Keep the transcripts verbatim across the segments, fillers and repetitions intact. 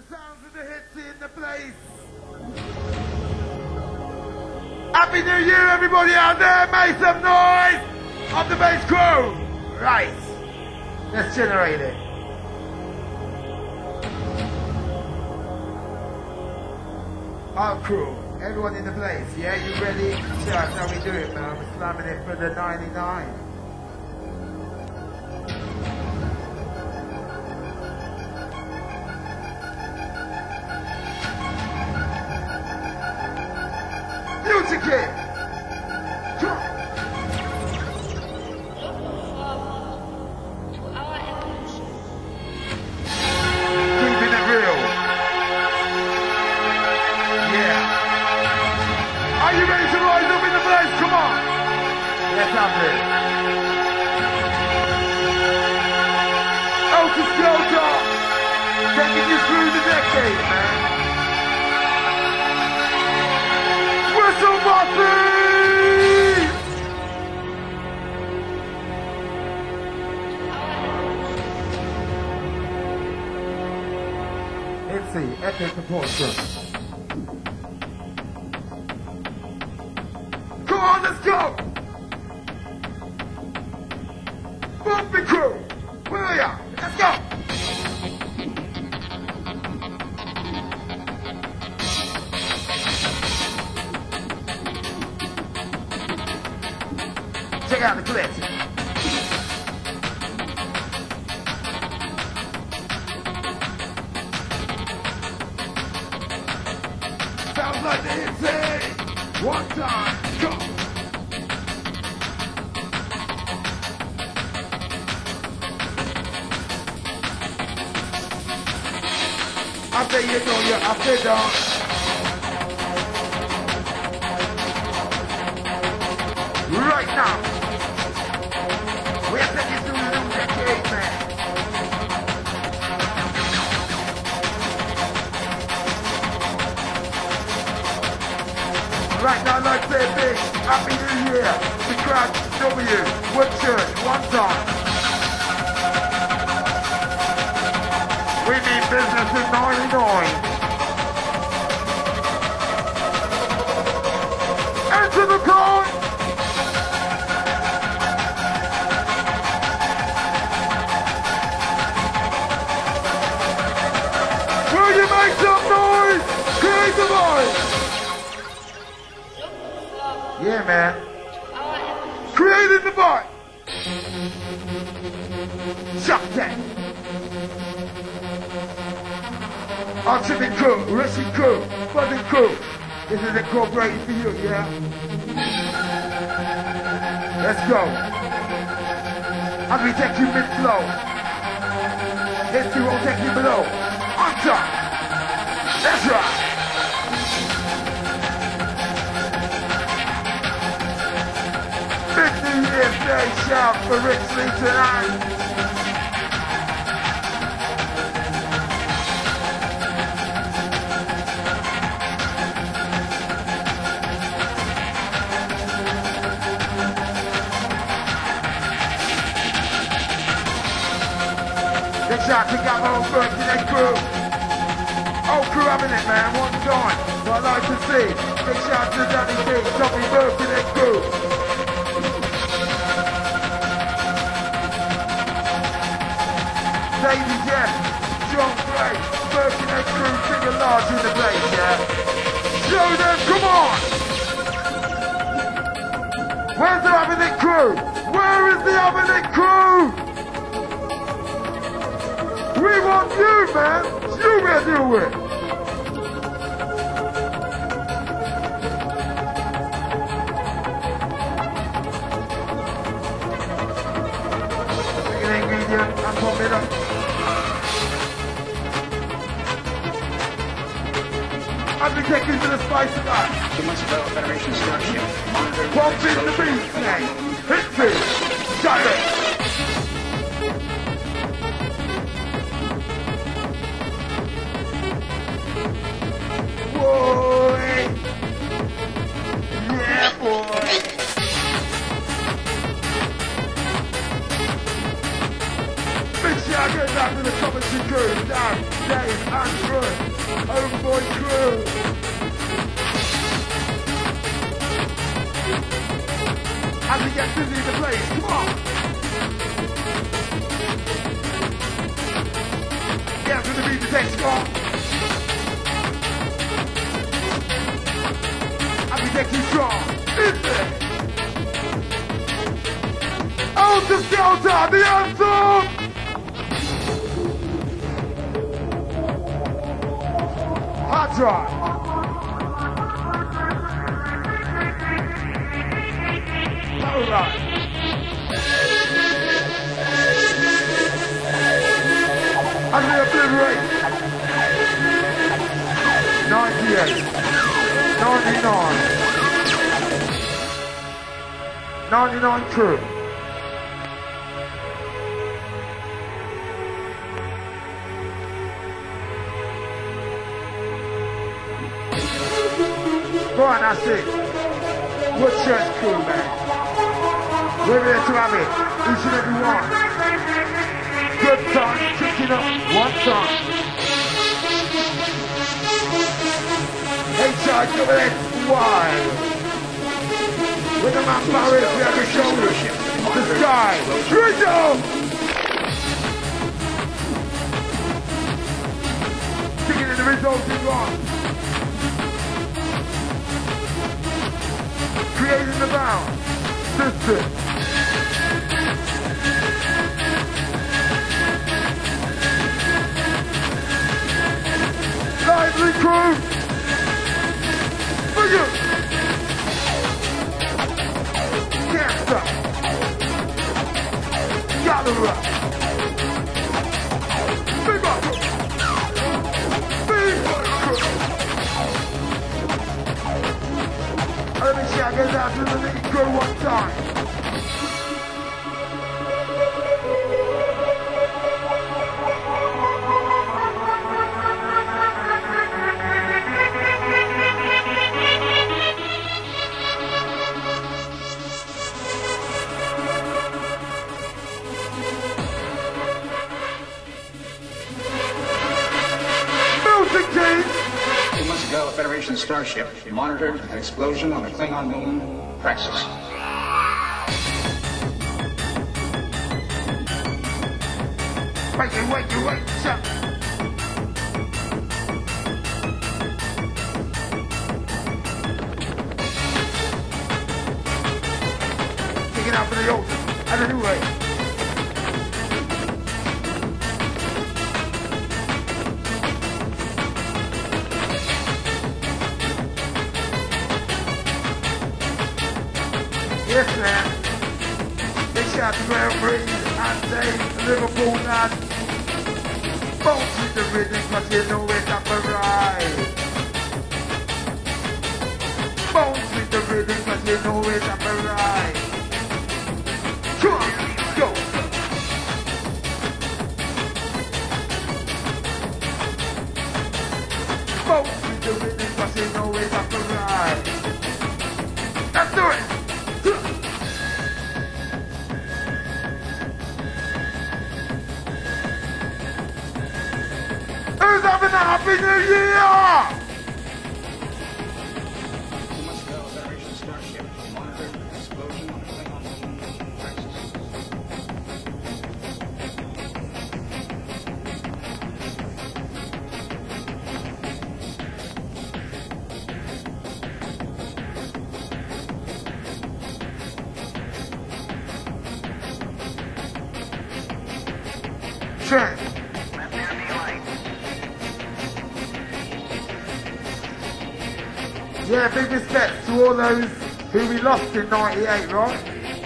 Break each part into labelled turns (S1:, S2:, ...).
S1: sounds of the hits in the place. Happy New Year, everybody out there. Make some noise of the bass crew. Right. Let's generate it. Our crew, everyone in the place, yeah? You ready? So that's how we do it, man. We're slamming it for the ninety-nine. Music it! Come on! Keeping it real. Yeah. Are you ready to rise up in the place? Come on! Let's have it. Otis Delta, taking you through the decade, man. Whistle Bossy! Let's see, epic proportion. Come on, let's go! Bumpy crew! Where are ya? Let's go! Check out the collection. Sounds like the hit say, one time, go! After you know you're after dawn. Right now. We're taking through the new decade, man. Right now, like say big, Happy New Year. The crowd, W, Wood Church, one time. We mean business in ninety-nine. Enter the car. Will you make some noise? Create the voice. Yeah, man. Creating the voice. Shut that. Oxygen crew, Russian crew, Buzzing crew. This is incorporated for you, yeah? Let's go. As we take you mid-flow. History won't take you below. On top. That's right. Big New Year's Day shout for Rick Lee tonight. Big shout to Gabo Birthday crew. Oh, crew having it, man, one time. So I'd like to see. Big shout to Danny D, Tommy Birthday crew. Ladies, yeah. John Gray, Birthday crew, big and large in the place, yeah. Show them, come on! Where's the Avenit crew? Where is the Avenit crew? We want you, man! You better do it! Take an ingredient and pop it up. As we take into the spice of that.
S2: The Muscle Federation structure.
S1: Pump in the beat, man! Hit it! Shut it! Boy! Yeah, boy! Big shout out to the Thomas and crew, Dan, Dave, Android, Homeboy Crew. As we get busy in the place, come on. Yeah, for the beat to take Scott. As we get too strong, listen. Out of shelter, the anthem! Hot drive. Alright. As we obliterate. ninety-eight. ninety-nine. ninety-nine crew. Right, that's it. Woodchurch crew, man. We're here to have it. Each and every one. Good time, kicking up one time. H I double X Y. With the man barriers we have the shoulders. The sky. Drizzle! Kicking in the resulting one. Creating the bound. System. Lively crew. For you. Cancer. Gather up. Big up. Big up. Let me shout this out to the little crew one time. Music team!
S2: Two months ago, a Federation starship monitored an explosion on the Klingon moon, Praxis.
S1: Wait, you wait, you wait, shut. Take it out for the ocean. And anyway. Yes, man. Big shout to Real Breeze and Dave, Liverpool lad. Bounce with the rhythm, cause you know it's up a ride. Bounce with the rhythm, cause you know it's up a ride. Come on, go. Bounce with the rhythm, cause you know it's up a ride. Let's do it. Who's having a Happy New Year?
S2: Two months ago, a Federation starship monitored an explosion on the Klingon moon, Praxis.
S1: Check. Yeah, big respect to all those who we lost in ninety-eight, right?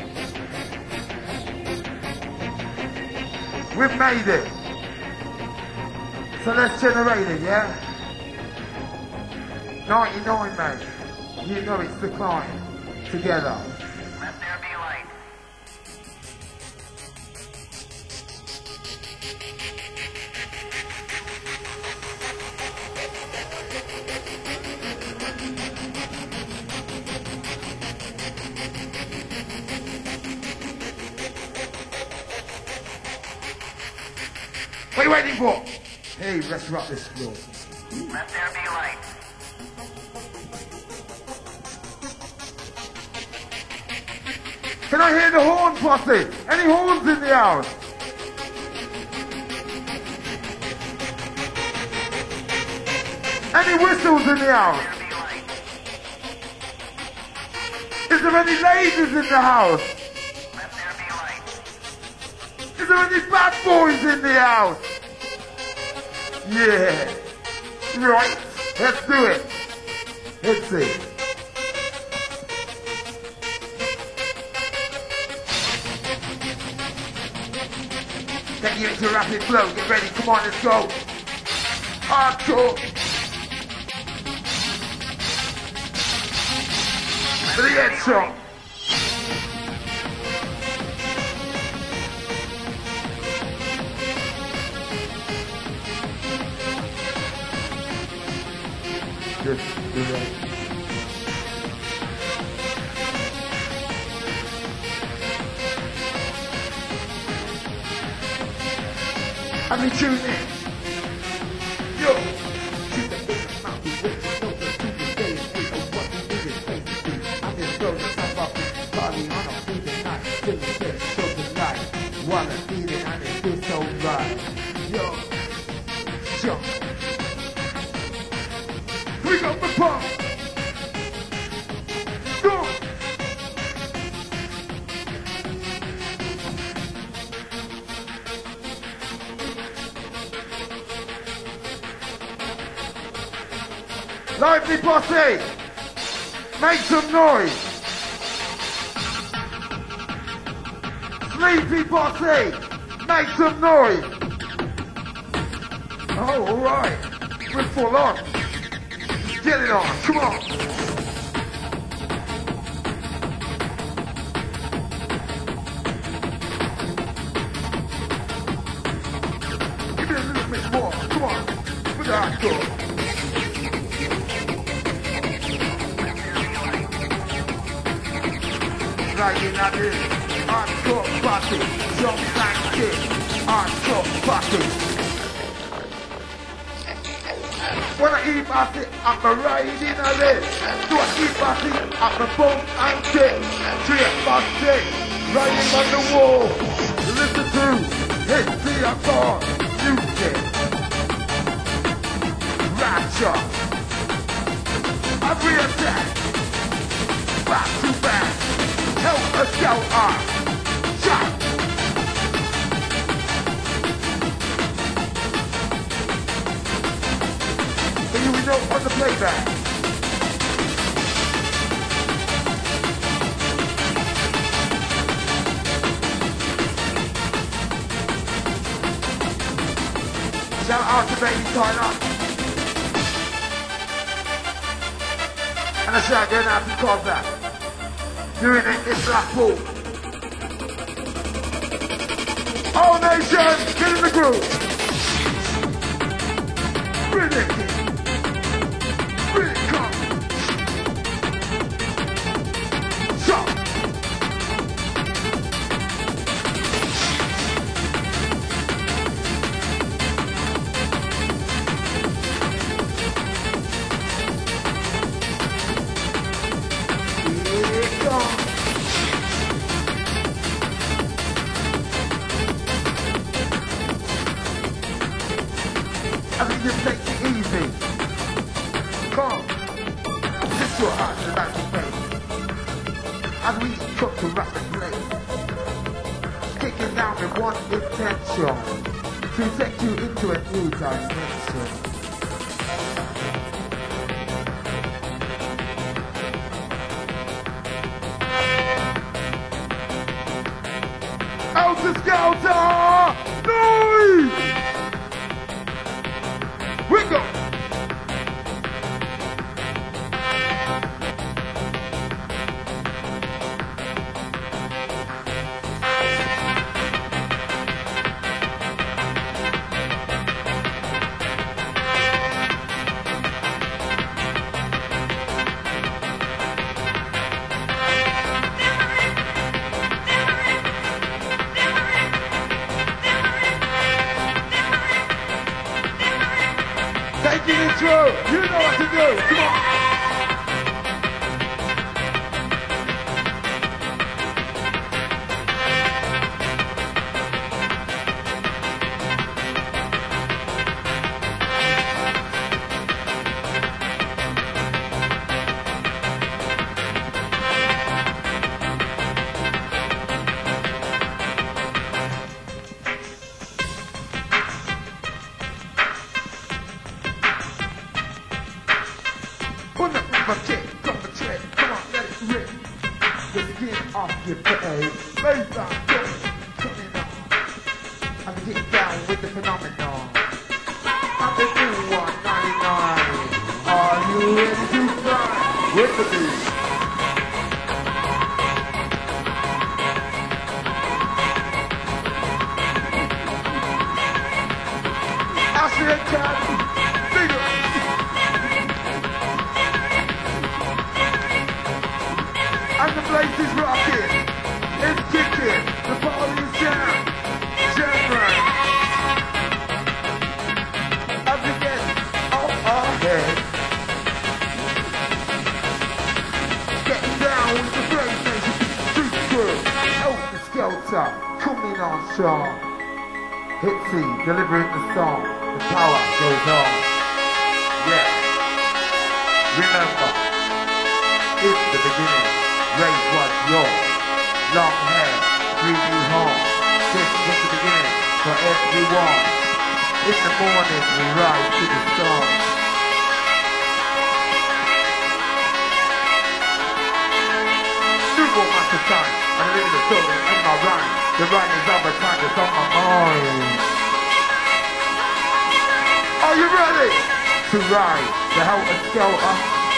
S1: We've made it. So let's generate it, yeah? ninety-nine, mate. You know it's the climb. Together.
S3: Let there be light.
S1: What are you waiting for? Hey, let's rock this floor.
S3: Let there be light.
S1: Can I hear the horn posse? Any horns in the house? Any whistles in the house? Is there any ladies in the house?
S3: Let there be light.
S1: Is there any bad boys in the house? Yeah. Right. Let's do it. Let's see. Take you into rapid flow. Get ready. Come on, let's go. Hardcore. For the headshot. Just do that. I mean, tune in. Yo. Shoot the big mouth, we wait to know the truth is day and we know what we need is basically. I'm just throwing some up this party on a Tuesday night. Feeling good, so tonight. While I'm eating, I need to feel so right. Yo. Jump. We got the pump. Go. Lively posse, make some noise. Sleepy posse, make some noise. Oh, all right, we're full on. Get it on, come on. Give me a little bit more, come on. Put the hardcore. Right in that is hardcore party, jump like shit, hardcore party. When I eat party, I'm a riding a list. Do I eat party, I'm a bump and kick. Trip party, riding on the wall. Listen to hit the car, music. Rapture. Every attack, back to back. Help us out, ah, shot. Here we go on the playback. Shout out to Baby Tyler. And a shout going out to Cossack. Doing it, it's Blackpool. All nation, get in the groove. Bring it, bring it, come. Shot. Here it comes. I mean, just take it easy. Come. Lift your heart to that debate. As we took to rapid play. Kicking down with one intention. To take you into a new dimension. Outer Scouter! Noise! We go! fucking intro. You know what to do. Come on. Put up with my kick, come the check, come on, let it rip. The skin off your face, baseline coming on. I'm getting down with the phenomenon. I'm the new one ninety-nine. Are you ready to fly with the beat? I see a cat. And the place is rocking, it's kicking, the party's jam, jam right. As we get off our head, getting down with the PlayStation, street crew, out the skelter, coming on strong. Hitsy, delivering the song, the power goes on. Yeah, remember, it's the beginning. Race what's yours, long hair, three D home. This was the beginning for everyone. In the morning we rise to the sun. Super master time, and I live in the soul in my rhyme. The rhyme is on my time, it's on my mind. Are you ready to ride the helter skelter?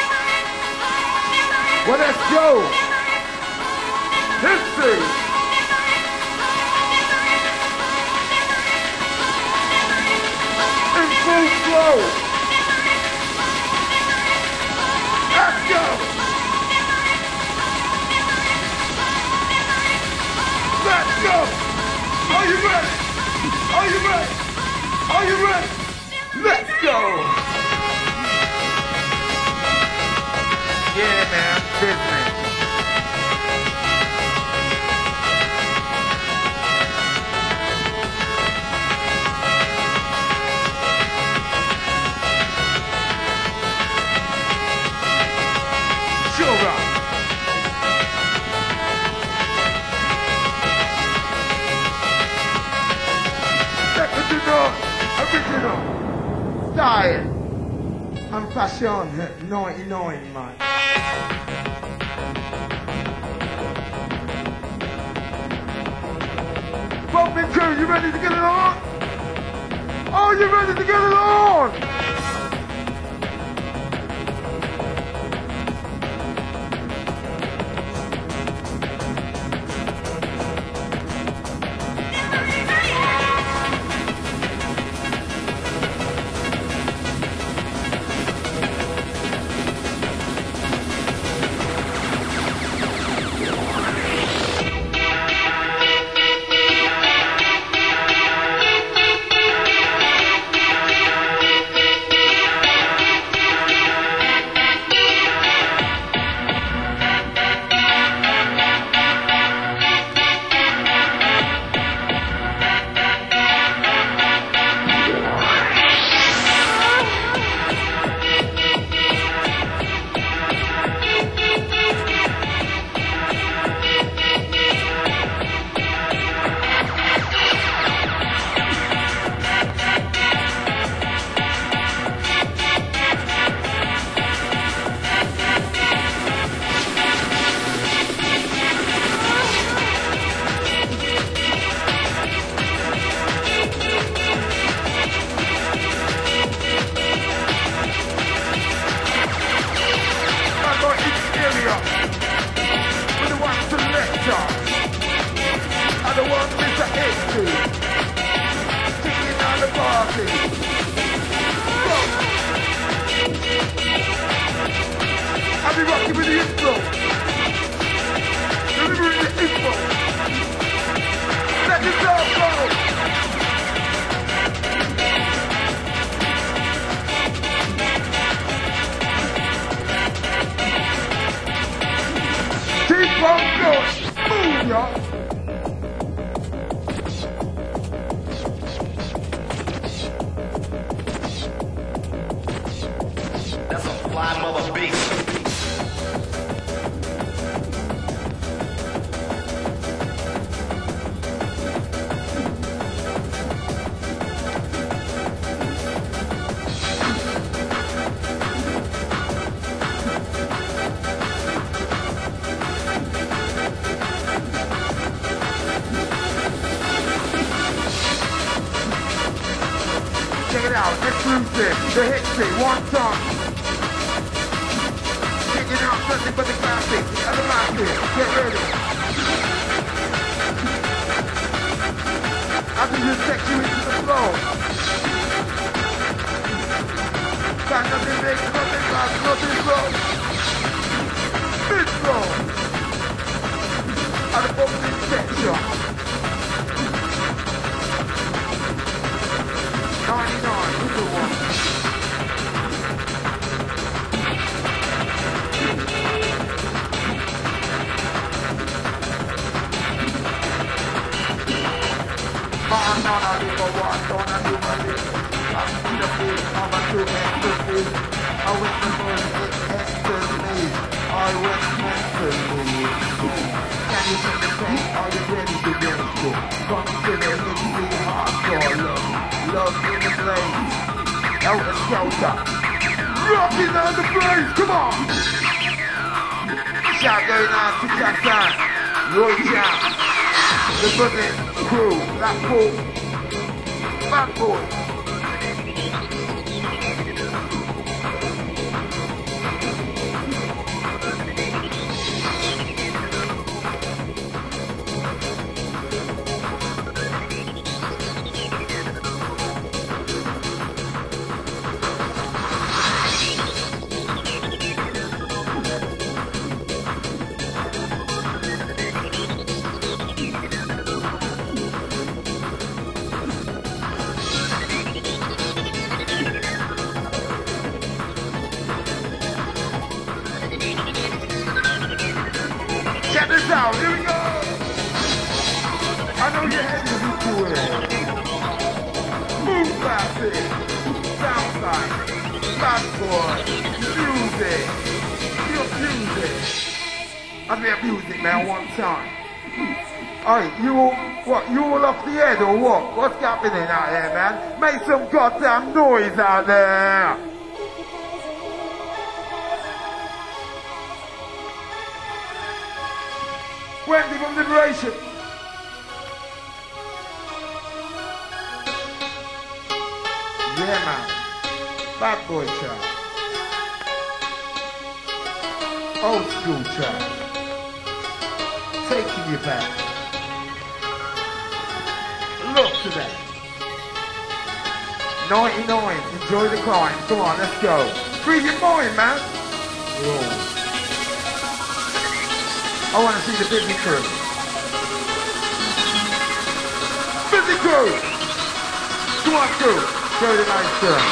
S1: Well, let's go. History. In full flow. Let's go. Let's go. Are you ready? Are you ready? Are you ready? Let's go. Yeah, man, business. Sure up. Original, original style and fashion ninety-nine, man. Bumping crew, you ready to get it on? Are you ready to get it on? One good. Move, y'all.
S3: That's a fly mother beast.
S1: Check it out, exclusive, the hit street, one song. Kicking out nothing but the classics, and the masters, get ready. After you take you into the flow. Got nothing big, nothing fast, nothing slow. Mid flow. At the opening section. ninety-nine, who's the one? I'm not a little one, don't I do my little. I'm the big, I'm a two ecstasy. I went to first ecstasy. I went mentally. Can you sing the same? Are you ready to get it? Come to the big hardcore love. Love in the place, out the shelter, rocking on the place, come on! Shout going on to Jackson, Roy Jam, the Buzzing Crew, Blackpool, Bad Boy. Check this out, here we go! I know you're heading to it. Move classic, Southside, Bad Boy, music, your music. I mean music, man, one time. Hey, you all, what, you all off the head or what? What's happening out there, man? Make some goddamn noise out there! Wendy from Liberation. Yeah, man. Bad boy child. Old school child. Taking you back. Look to that. ninety-nine. Enjoy the climb. Come on, let's go. Free your mind, man. Whoa. I want to see the busy crew. Busy crew! Come on, crew. Show the nice turn.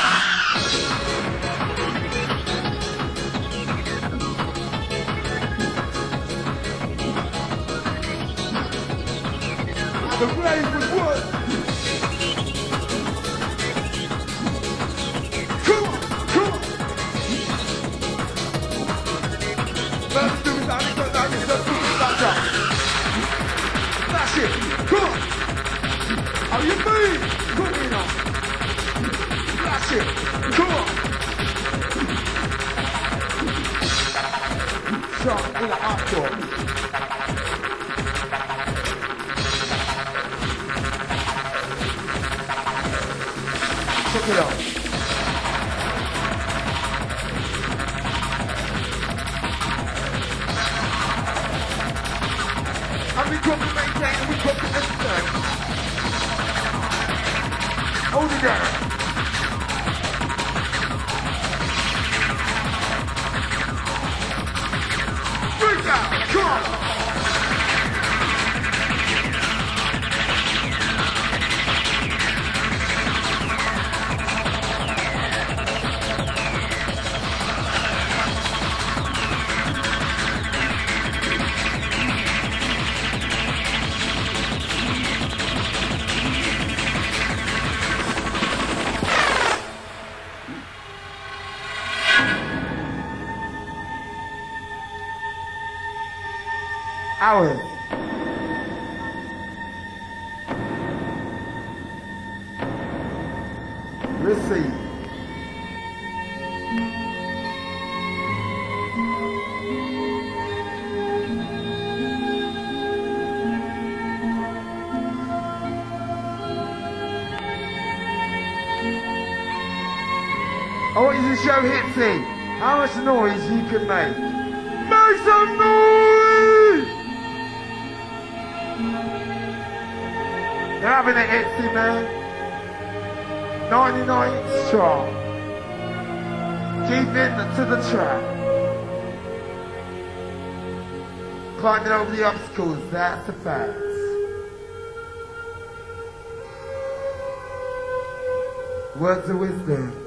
S1: The rave was what? Come on, come on. Let's do it, Danny, go, Danny, let's do it, back up. That's it, come on. How you move? Come in on. That's it, come on. Shot in the hot door. Check it out. And we come to maintain and we come to exercise. Hold it down. Break out, come on. Hours. Let's see. I want you to show Hitsy how much noise you can make. Make some noise! You're having it, Hitsy, man. ninety-nine strong. Keep in to the track. Climbing over the obstacles, that's a fact. Words of wisdom.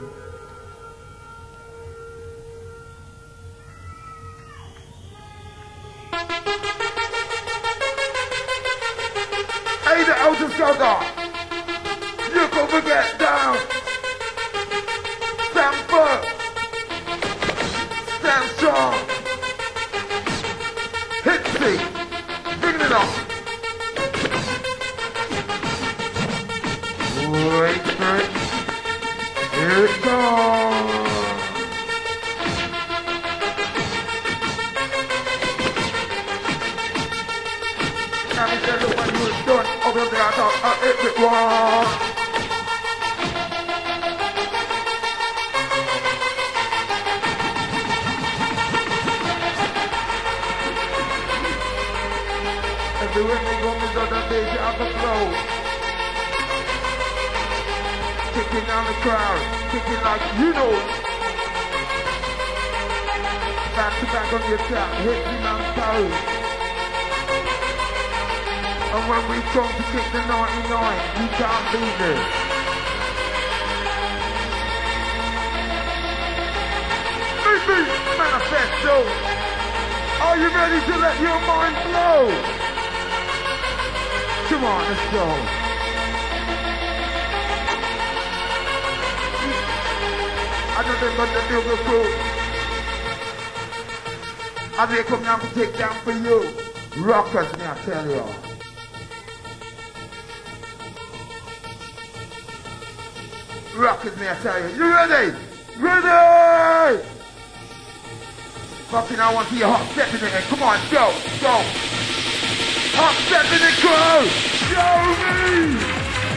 S1: Hey, the elders go down. You can forget down. Stand firm. Stand strong. Hitsy. Bring it on. Wait for it. Here it comes. Now we tell you when you're done. Over there, I thought I hit it wrong. The way they go me on the bass out the flow. Kicking on the crowd, kicking like you know. Back to back on the attack, hitting on toes. And when we come to kick the ninety-nine, you can't beat it. Maybe manifesto. Are you ready to let your mind flow? Come on, let's go. I know they're gonna do the crew. I they come down to take down for you. Rockers, me I tell you. Rockers, me I tell you. You ready? Ready! Fucking I want to see a hot step in it. Come on, go, go. Hot step in the crew! Show me!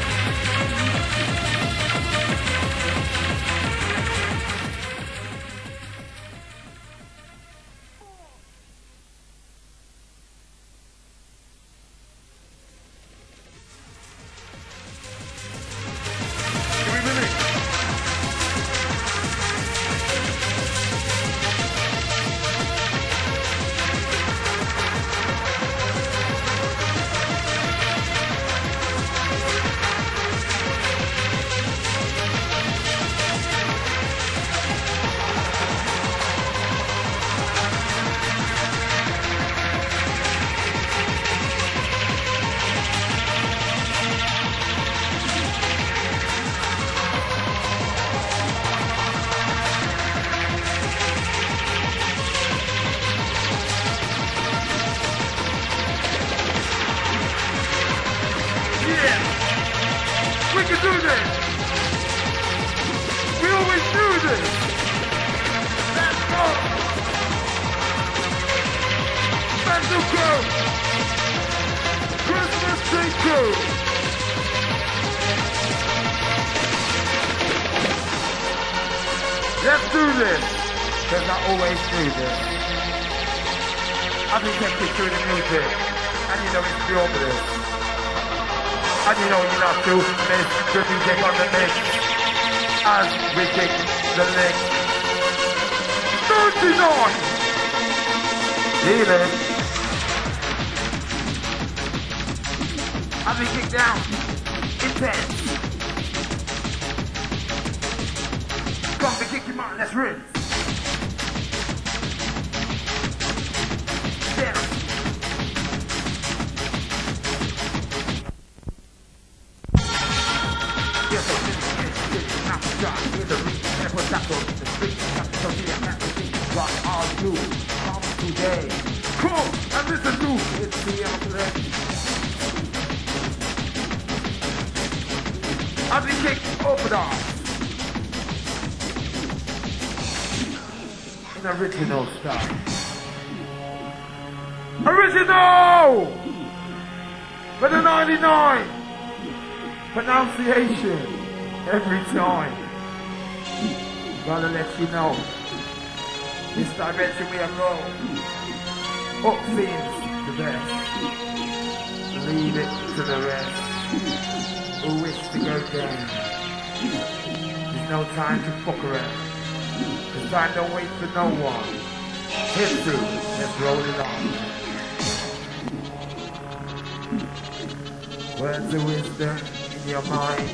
S1: We can do this! We always do this! Let's go! Banduko! Christmas Tree Crew! Let's do this! Because I always do this. I've been taking through the music, and you know it's glorious. And you know you have to miss the music on the mix as we kick the lick. thirty-nine! Leave it. As we kick down, intense. Come to kick him out, let's rinse. Down. Yes, I'm in the kitchen, I'm the guy in the reach, and put that on the street, I'm the real magazine, rock all you, come today, Come and listen to it's the outlet. As we kick open up. In original style. Original! For the ninety-nine! Pronunciation every time. Gotta let you know. This direction we are going. Up seems the best. Leave it to the rest. Who wish to go down? There's no time to fuck around. There's time don't wait for no one. Hit to, let's roll it on. Words of wisdom in your mind.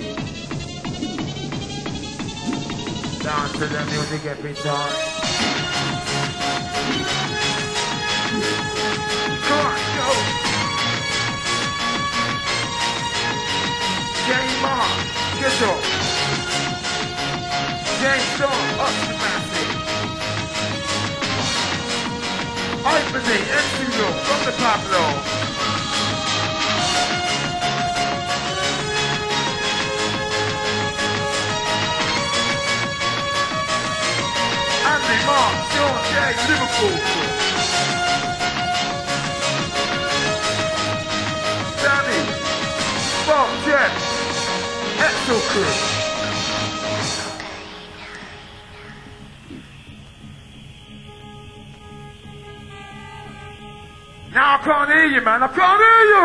S1: Dance to the music every time. Come on, go! Game on, get up. Game on, up to massive. Hyphenate, N-Studio, from the Pablo. Andy, Mark, Sean, Jay, Liverpool. Danny, Bob, Jeff, Exo Crew. Now I can't hear you, man. I can't hear you.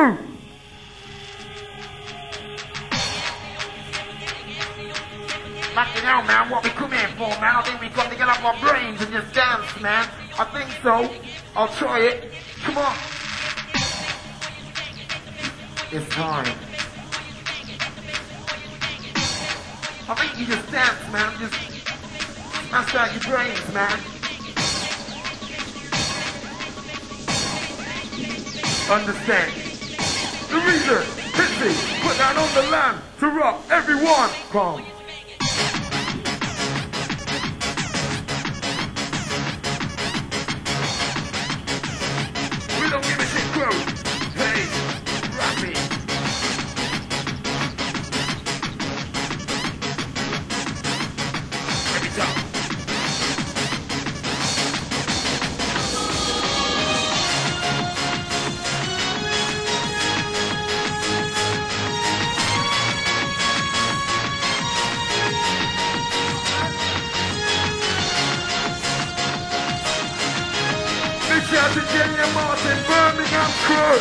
S1: Fucking hell, man. What we come here for, man? I think we come to get off our brains and just dance, man. I think so. I'll try it. Come on. It's time. I think you just dance, man. Just smash out your brains, man. Understand? The reason, Pitsy, put that on the land to rock everyone. Come. We don't give a shit, crew. Hey, Rappy. Every time. Shout to Jenny and Martin, Birmingham crew.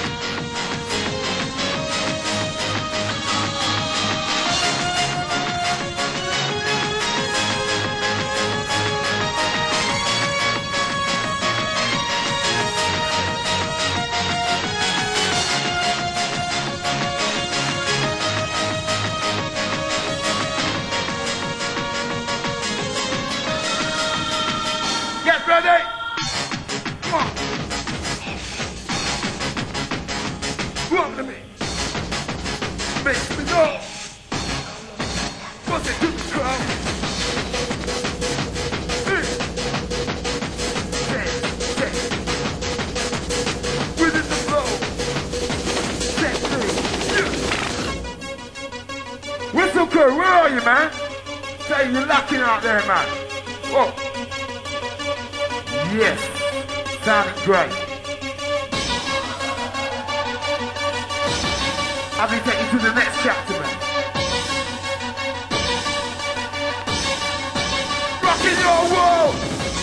S1: Get ready. Run to me. Makes me go. What's it to the crowd? Hey. Dance, dance. Within the flow. Dance through. Yeah. Whistle crew, where are you, man? Say you're locking out there, man. Oh. Yes. Sounding great. I'll be taking you to the next chapter, man. Rocking your world!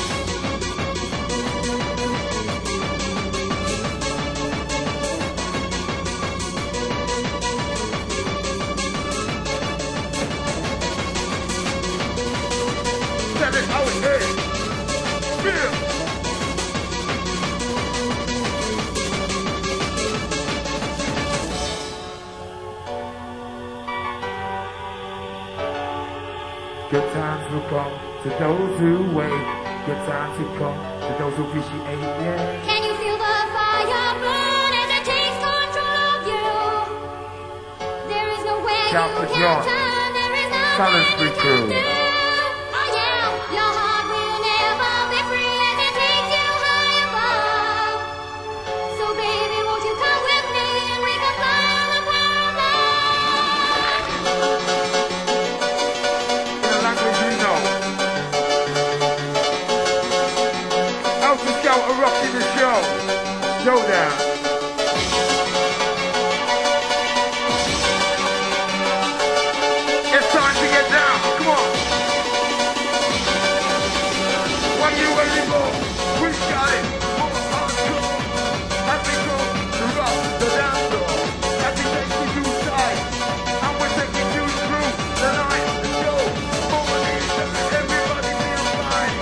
S1: Tell it how it is. Feel. Good times will come to those who wait. Good times will come to those who appreciate, yeah.
S4: Can you feel the fire burn as it takes control of you? There is nowhere
S1: Shout
S4: you
S1: for
S4: can
S1: John.
S4: turn, there is nothing
S1: Salisbury
S4: you can
S1: crew.
S4: do. Oh yeah, your heart will never be free as it takes you high above.
S1: rocking the show. Showdown. It's time to get down. Come on. What you waiting for? We got it. More hardcore. Happy go to rock the dance floor. Happy taking you side. And we're taking you through the night, the show. Morning, everybody feel fine.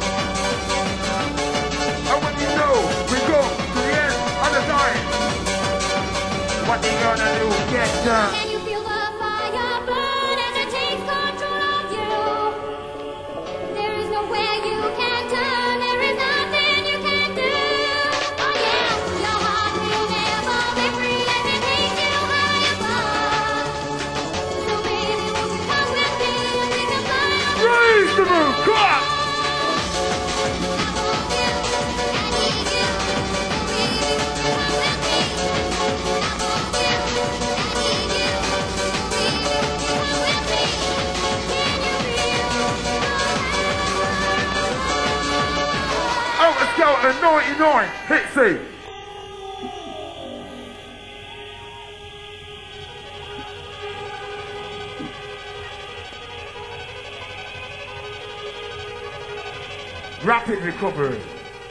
S1: And when you know we go to the end of the time, what you gonna do? Get down.
S4: Can you feel the fire burn as it takes control of you? There is nowhere you can turn, there is nothing you can do. Oh yeah, your heart will never be free as it takes you high above. So baby, won't you come with me and take the fire?
S1: Raise the roof, come on! Oh, let's go at ninety-nine, hit C. Rapid recovery.
S4: Let me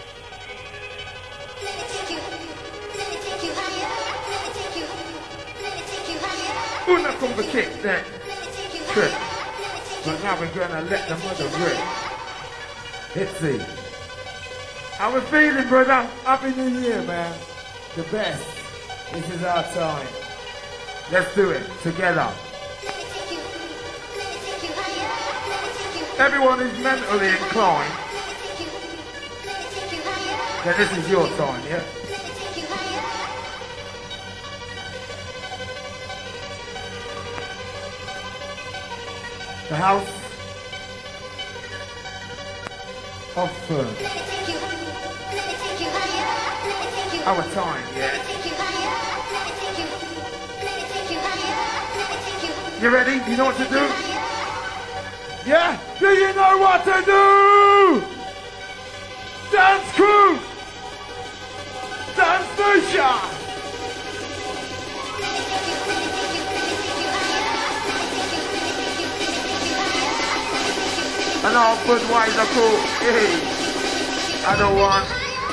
S4: take you, let me take you higher, let me take you, let me take you higher.
S1: Una come the kick then. Trip. But now we're gonna let the mother rip. Let's see. How we feeling, brother? Happy New Year, man. The best. This is our time. Let's do it together. Everyone is mentally inclined. Then this is your time, yeah? The house of fun. Our time, yeah. You ready? You know what to do? Yeah? Do you know what to do? Dance crew! Dance nation! And all Budweiser crew, hey, I don't want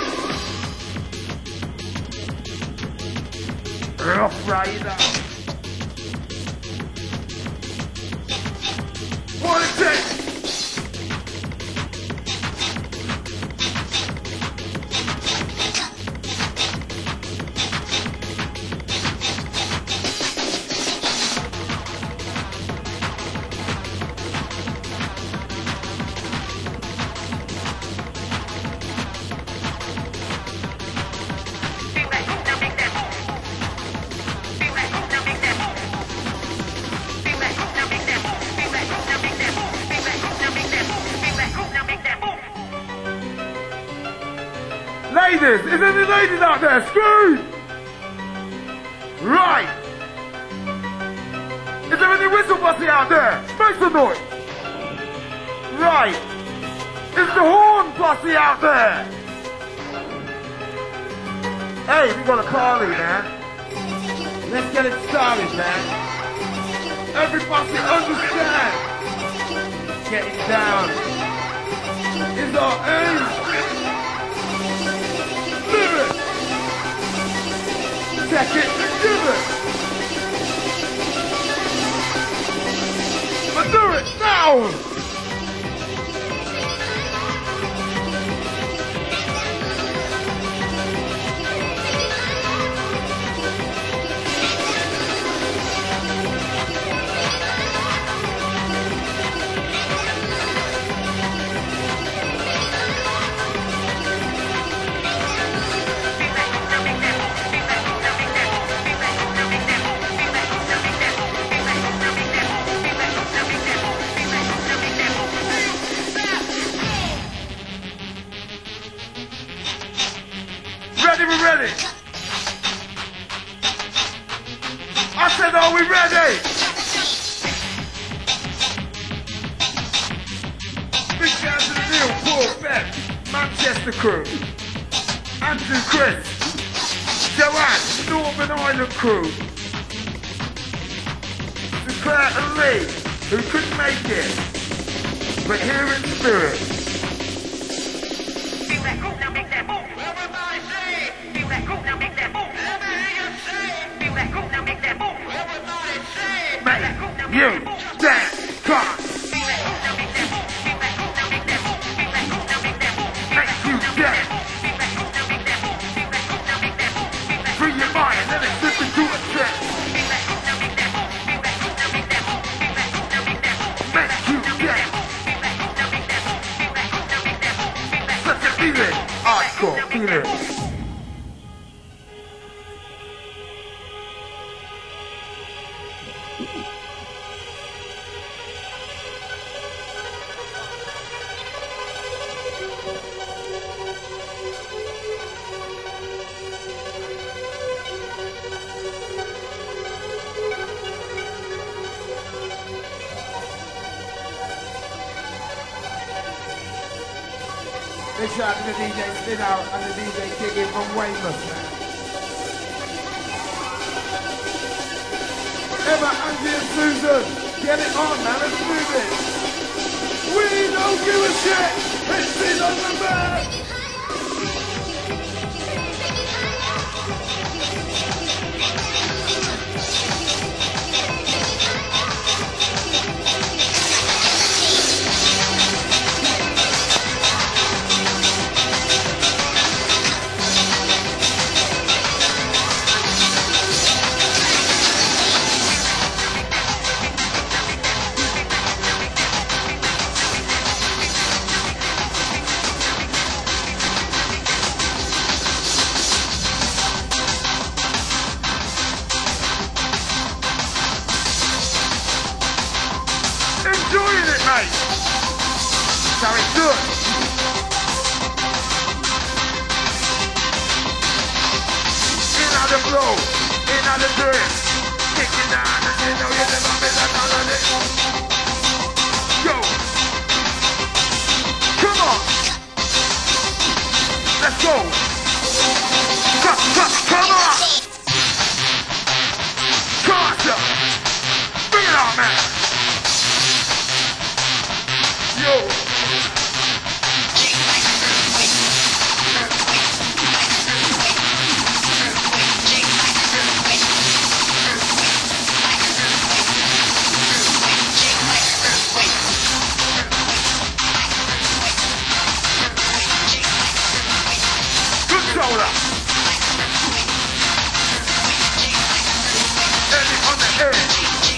S1: Rough Rider. What is it? Ladies, is there any ladies out there? Screw! Right! Is there any whistle bossy out there? Make some noise! Right! Is the horn bossy out there? Hey, we got a party, man. Let's get it started, man. Everybody understand. Getting down is our aim. Live it. Take it and give it. But do it now. Ready, we're ready. I said, are we ready? Big down to the deal, Paul Beck, Manchester crew. Andrew, Chris, Joanne, Northern Ireland crew, to Claire and Lee, who couldn't make it, but here in spirit.
S3: Feel that groove, now make that move. Everybody say, feel that groove, now make that move. Let me hear you say, feel that groove, now make that move. Everybody say,
S1: Make you dance, come.
S3: feel that groove, now make that move. Feel that groove, now make that move. Feel that groove, now make that move.
S1: Make you dance.
S3: Feel that groove, now make that move. Feel that groove, now make that move. Feel that
S1: Free your mind, let it slip into a trance.
S3: feel that groove, now make that move. Feel that groove, now make that move. Feel that groove, now make that move.
S1: Make you dance.
S3: Feel that groove, now make that move. Feel that groove, now make that move. Feel that
S1: Such a feeling, hardcore feeling. Big shout out to the D J Spin Out and the D J Gigging from Weymouth, man. Emma, Angie and Susan, get it on, man, let's move it. We don't give a shit, it's been on the back. Enjoying it, mate. That's how it's done. In on the flow, in on the drip, kicking down and you know you never miss a none of it. Go. Come on. Let's go. Come, come, come on. Come on, sir. Bring it on, man. Yo. Controller. Eddie on the edge.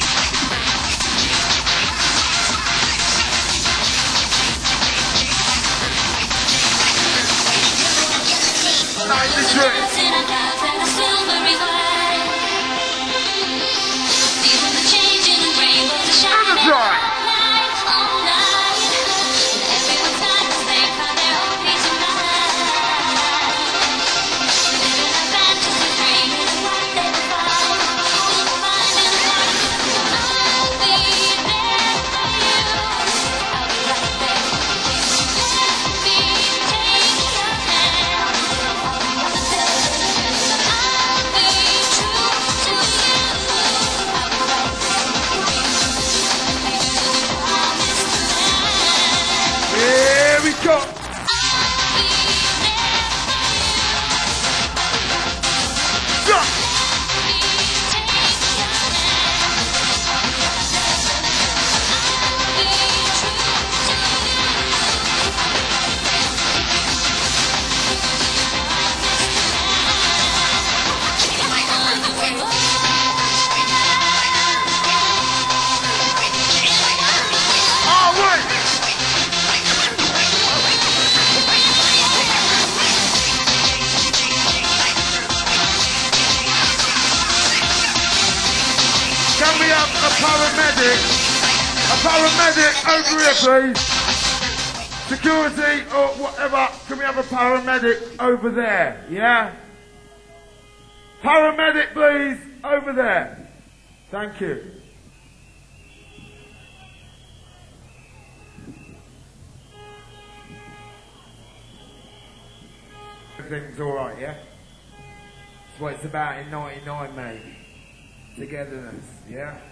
S1: Nice and good. Here we go. Go. All right. Can we have a paramedic? A paramedic over here, please. Security or whatever. Can we have a paramedic over there? Yeah? Paramedic, please, over there. Thank you. everything's alright, yeah? That's what it's about in ninety-nine, mate. Togetherness, yeah?